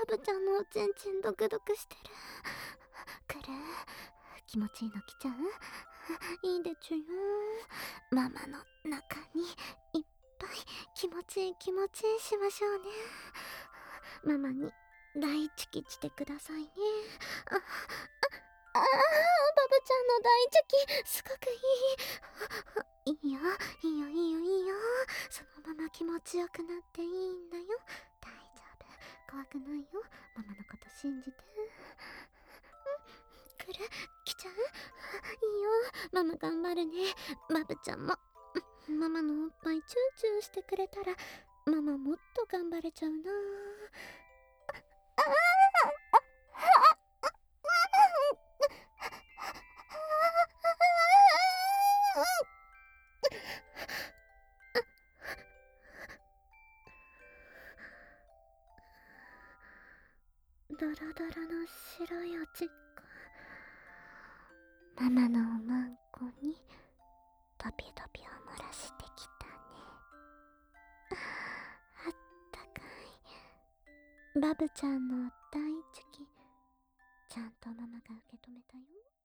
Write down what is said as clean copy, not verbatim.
ブちゃんのおちんちんドクドクしてる。くる。気持ちいいの来ちゃう？いいでちゅよ。ママの中にいっぱい気持ちいい気持ちいいしましょうね。ママに大チキしてくださいね。あ、バブちゃんの大チキすごくいい。いいよ、いいよ、いいよ、いいよ。そのまま気持ちよくなっていいんだよ。大丈夫。怖くないよ。ママのこと信じて。くる、来ちゃう？いいよ。ママ頑張るね。バブちゃんも。ママのおっぱいチューチューしてくれたら、ママもっと頑張れちゃうな。ドロドロの白いおちっこ。ママのおまんこにドビドビを漏らしてきたね。あったかい。バブちゃんの大チキ、ちゃんとママが受け止めたよ。